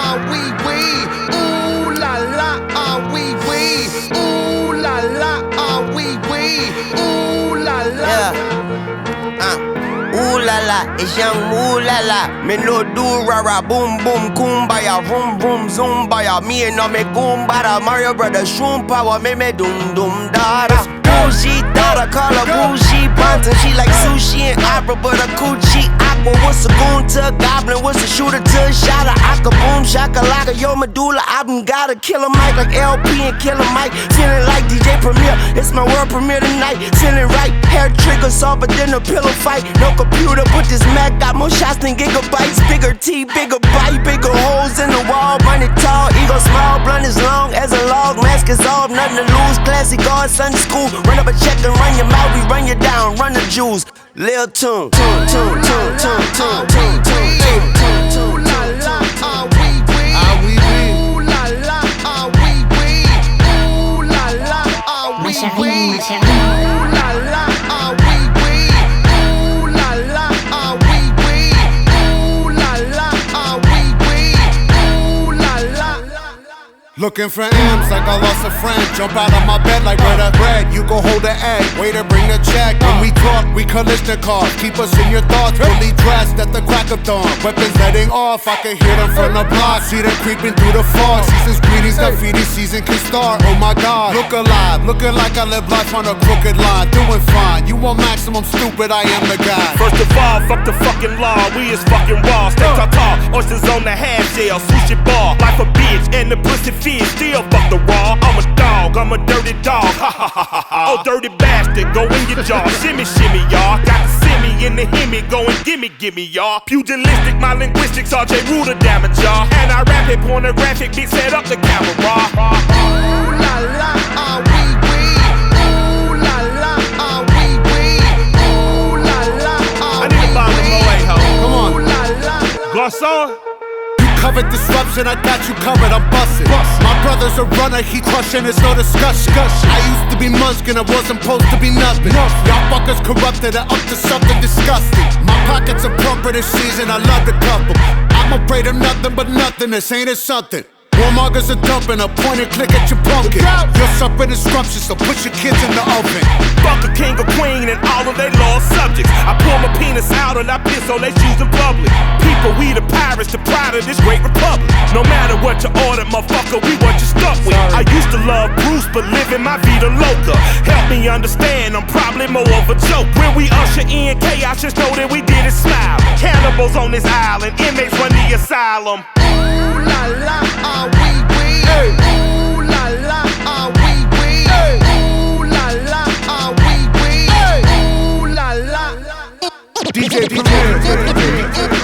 oui, oui. Ooh la la, oui, oui. Ooh la la, oui, oui. Ooh la la. Ooh la la, it's young ooh la la. Me no do rara, boom boom, kumbaya, vroom vroom, zumbaya. Me and no me goombada, Mario Brothers, shroom power, me doom doom dada. Bougie daughter, call her bougie bunting. She like sushi and opera, but a coochie aqua. What's a goon to a goblin? What's a shooter to a shotter? Aka boom, shakalaka, yo medulla. I done got a killer mic like LP and Killer Mike. Feeling like DJ Premier, it's my world premiere tonight. Feeling right, hair trigger softer than a pillow fight. No computer, but this Mac got more shots than gigabytes. Bigger T, bigger bite, bigger holes in the wall. Burn it tall, ego small, blunt as long as a log. Mask is off, nothing to lose. Classy guard, Sunday school. Run up a check and run your mouth, we run you down, run the jewels. Lil Tune, tune, tune, tune, tune, tune, tune, tune, tune, tune. Ooh la la, oui, oui. Ooh la la, oui, oui. Ooh la la, oui, oui. Ooh la la, oui, oui. Ooh la la, oui, oui. Ooh la la, oui, oui. Ooh la la. Looking for M's like I lost a friend. Jump out of my bed like where the bread. You go hold the egg, waiter bring the check. When we talk, we collision cars. Keep us in your thoughts, fully dressed at the crack of dawn. Weapons letting off, I can hear them from the block. See them creeping through the fog. Season's greetings, graffiti season can start. Oh my God, look alive, looking like I live life on a crooked line. Doing fine, you want maximum stupid, I am the guy. First of all, fuck the fucking law, we is fucking raw. Steak tartare, oysters on the half shell, sushi bar. Life a bitch and the pussy fish, still fuck the raw. I'm a dog, I'm a dirty dog, ha ha ha ha ha. Oh dirty bastard, go in your jaw, shimmy shimmy y'all. Got the simmy in the hemi, go and gimme y'all. Pugilistic, my linguistics, RJ Ruler damage y'all. And I rap it, pornographic, bitch set up the camera. Ooh la la, oui, oui. Ooh la la, oui, oui. Ooh la la, I need to buy the Moe ho. Come on. ooh la la. Garçon. Covered disruption, I got you covered, I'm bustin'. My brother's a runner, he crushin', it's no discussion. I used to be Munchkin, I wasn't supposed to be nothing. Y'all fuckers corrupted and up to something disgusting. My pockets are plumper this season, I love to couple. I'm afraid of nothing but nothingness, ain't it something? Warmongers are dumping, a point and click at your pumpkin. You're suffering disruption, so put your kids in the oven. Fuck a king or queen and all of they lost subjects. I pull my penis out and I piss on they shoes in public. People, we the pirates, the pride of this great republic. No matter what you order, motherfucker, we what you stuck with. I used to love Bruce, but living my vida loca. Help me understand, I'm probably more of a joke. When we usher in chaos, just know that we did it smile. Cannibals on this island, inmates run the asylum. Ooh la la, oui, oui. Ooh la la, oui, oui. Ooh la la, oui, oui. Ooh la la. DJ Premier.